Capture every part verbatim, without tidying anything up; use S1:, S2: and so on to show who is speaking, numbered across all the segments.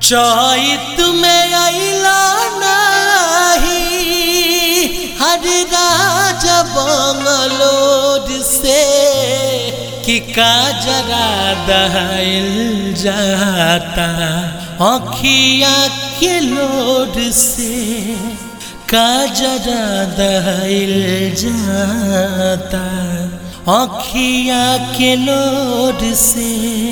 S1: चैत में अइला नाही हर राजा बंगलोर से कि काजरा दहाइल जाता आँखिया के लोर से काजरा दहाइल जाता आँखिया के लोर से।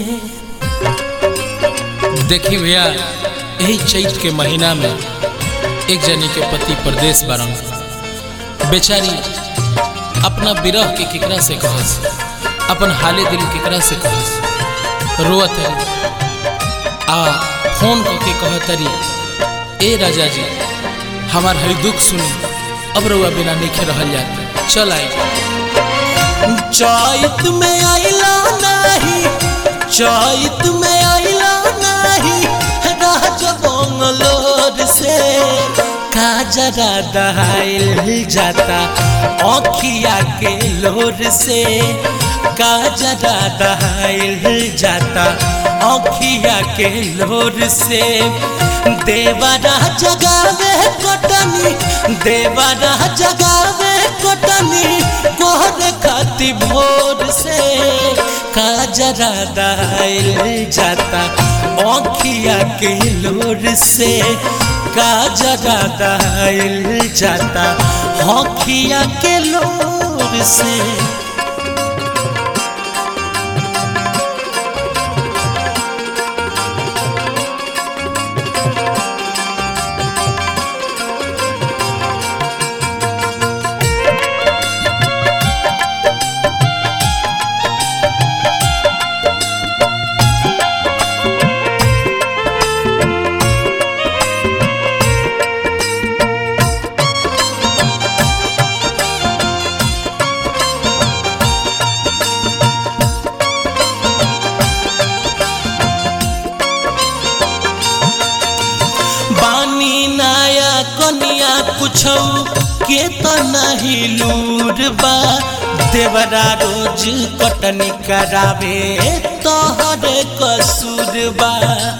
S2: देखी भैया यही चैत के महीना में एक जनी के पति परदेश बारन बेचारी अपना विरह के केकरा से कहस अपन हाले दिल केकरा से कहस रोअत है आ फोन करके कहतरी ए राजा जी हमार हरी दुख सुनी अब रुआ बिना नहीं रहल जाते चल आई।
S1: चैत में आइला नहीं चैत में आइला नहीं राजा बंगलोर से काजरा दहाइल जाता आँखिया के लोर से काजरा दहाइल जाता आँखिया के लोर से। देवरा जगावे कटनी देवरा जगावे कटनी कोहर खाती भोर से काजरा दहाइल जाता आँखिया के लोर से काजरा दहाइल जाता आँखिया के लोर से। कनिया कुछ के तो नहीं लूर बा देवरा रोज कटनी करावे तोहर कसूर बा।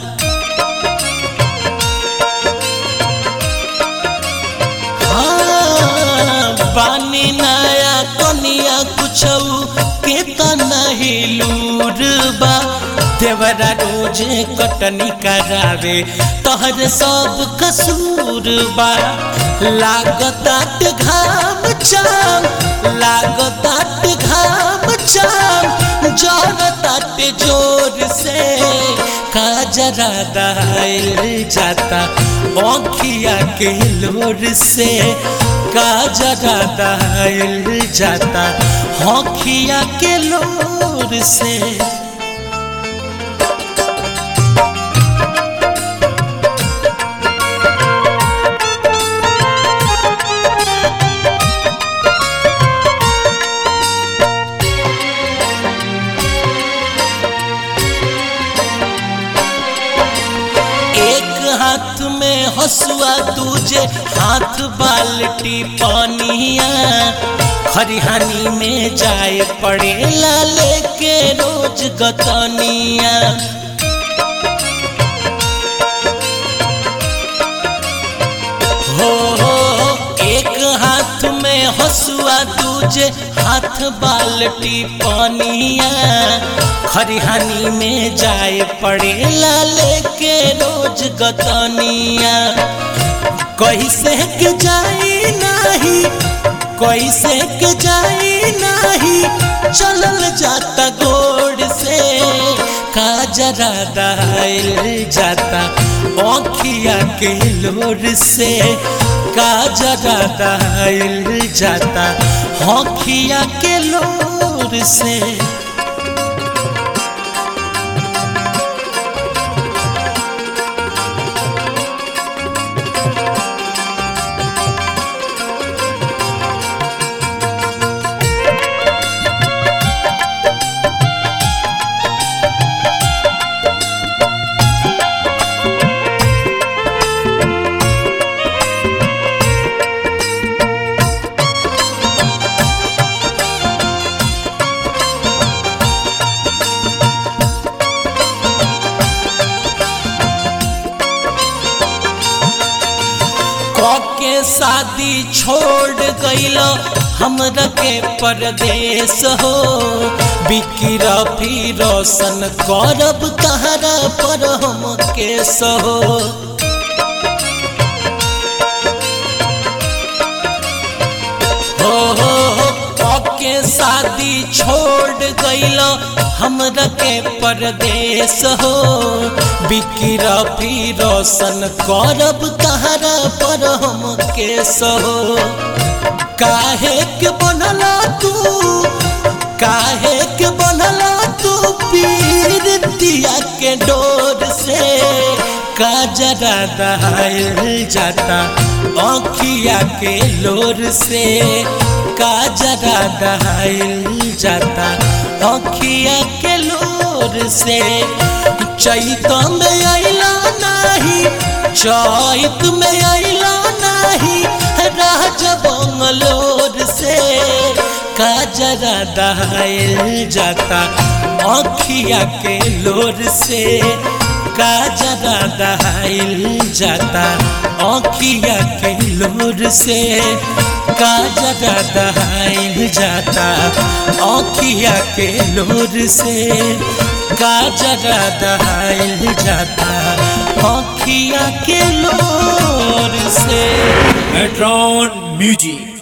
S1: हाँ पानी नया कनिया कुछ के तो नहीं लूर बा देवरा रोज कटनी करावे तोहर सब कसूर बा। लागतात घाम चाम लागतात घाम चाम जोरतात जोर से काजरा दहाइल जाता आँखिया के लोर से काजरा दहाइल जाता आँखिया के लोर से। हाथ में हसुआ दूजे हाथ बाल्टी पानिया खरिहानी में जाए पड़ेला लेके रोज गतनिया। हो हो एक हाथ में हसुआ दूजे हाथ बाल्टी पानिया खरिहानी में जाए पड़ेला लेके रोज गतनिया। कैसे के जाई नहीं कैसे के जाई नहीं चलल जाता गोड़ से काजरा दहाइल जाता आँखिया के लोर से काजरा दहाइल जाता आँखिया के लोर से। के शादी छोड़ गइल हमरा के परदेश हो बिकिरा भी रोशन करब तहरा पर हम केस हो हो हो के शादी छोड़ गइल हमरा के परदेश हो बिकिरा भी रोशन करब तहरा पर हम केस हो काहे के बनला तू काहे के बनला तू पीर दिया के डोर से काजरा दहाइल जाता आँखिया के लोर से काजरा दहाइल जाता आँखिया के लोर से चैत में आइला नहीं चैत में आइला नहीं राज बंगलोर से काजरा दहाइल जाता आँखिया के लोर से काजरा दहाइल जाता आँखिया के लोर से काजरा दहाइल जाता आँखिया के लोर से काजरा दहाइल जाता आँखिया के लोर से
S3: Metron Music.